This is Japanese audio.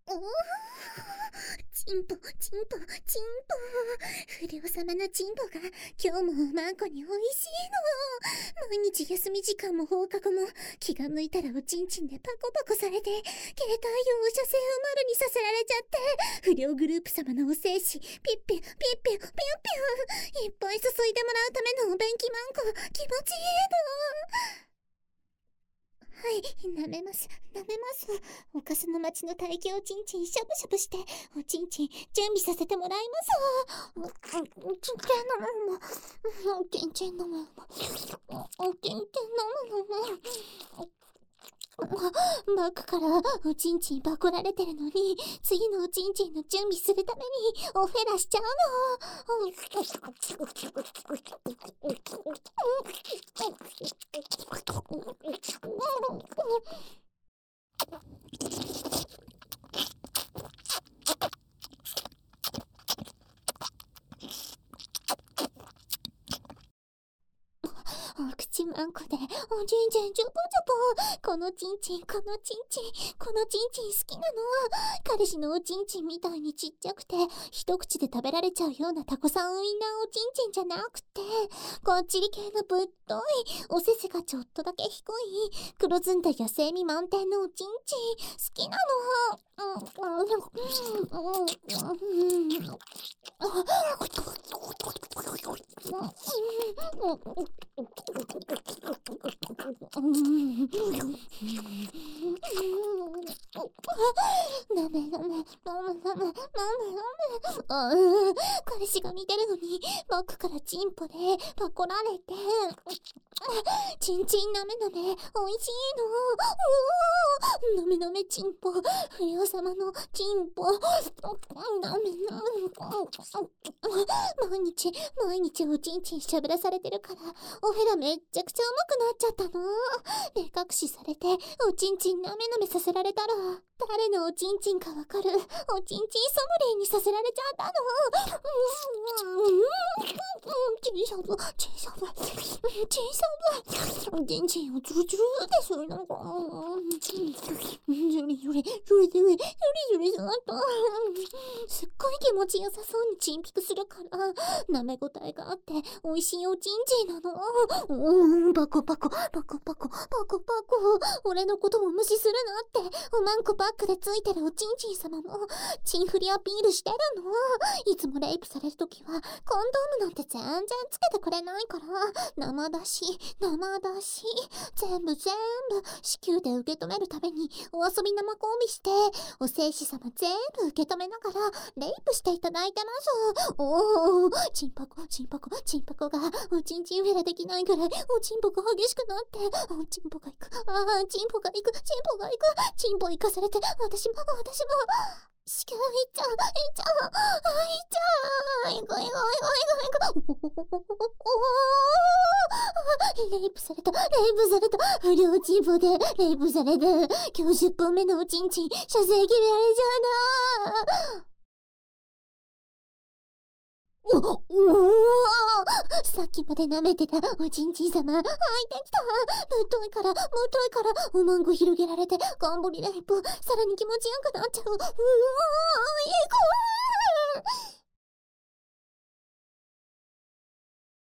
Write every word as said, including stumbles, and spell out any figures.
おお、チンポチンポチンポ、不良様のチンポが今日もおまんこにおいしいの。毎日休み時間も放課後も気が向いたらおちんちんでパコパコされて、携帯用射精を丸にさせられちゃって、不良グループ様のお精子ピッピュピッピュピュピュピュいっぱい注いでもらうためのお便器マンコ、気持ちいいの。はい、舐めます、舐めます。おかすの町の大量おちんちんしゃぶしゃぶして、おちんちん準備させてもらいます。おちんちん飲むのも、おちんちん飲むのも、おちんちん飲むのも。バックからおちんちんバコられてるのに、次のおちんちんの準備するためにオフェラしちゃうの。お口まんこでおちんちんちょぽちょぽ、このちんちんこのちんちんこのちんちん好きなの。彼氏のおちんちんみたいにちっちゃくて一口で食べられちゃうようなタコさんウインナーおちんちんじゃなくて、こっちり系のぶっといおせせがちょっとだけ低い黒ずんだ野生味満点のおちんちん好きなの。なめなめなめなめなめなめ。ああ、彼氏が見てるのにバックからチンポでパコられて、チンチンなめなめおいしいの。なめなめチンポ、不良様のチンポ、なめなめ。毎日毎日おちんちんしゃぶらされてるから、おフェラめっちゃくちゃ上手くなっちゃったの。目隠しされておちんちんなめなめさせられたら、誰のおちんちんかわかるおちんちんソムリエにさせられちゃったの。チンしゃぶチンしゃぶチンしゃぶ、チンチンをズルズルってするのか、ズリズリズリズリズリズリズリズリズリと、すっごい気持ちよさそうにチンピクするから、舐め応えがあって美味しいおちんちんなの。おー、パコパコパコパコパコパコ、俺のことも無視するなっておまんこバックでついてるおちんちん様もチンフリアピールしてるの。いつもレイプされるときはコンドームなんて全然つけてくれないから、生だし生だし全部全部子宮で受け止めるためにお遊び生コンビして、お精子様全部受け止めながらレイプしていただいてます。おお、チンパコチンパコチンパコがおちんちんフェラできないぐらいおチンポが激しくなって、おチンポが行く、ああチンポが行く、チンポが行く、チンポ行かされて、私も私も子宮いっちゃういっちゃう、あいっちゃう、いくいくいくいくいく、おお、レイプされたレイプされた、不良チンポでレイプされた。今日じゅっぽんめのおちんちん射精決められちゃうな。おおー、さっきまで舐めてたおちんちん様入ってきた。ぶっといからぶっといからおまんこ広げられてガンボリレイプ、さらに気持ちよくなっちゃう。うわー、いい子ー。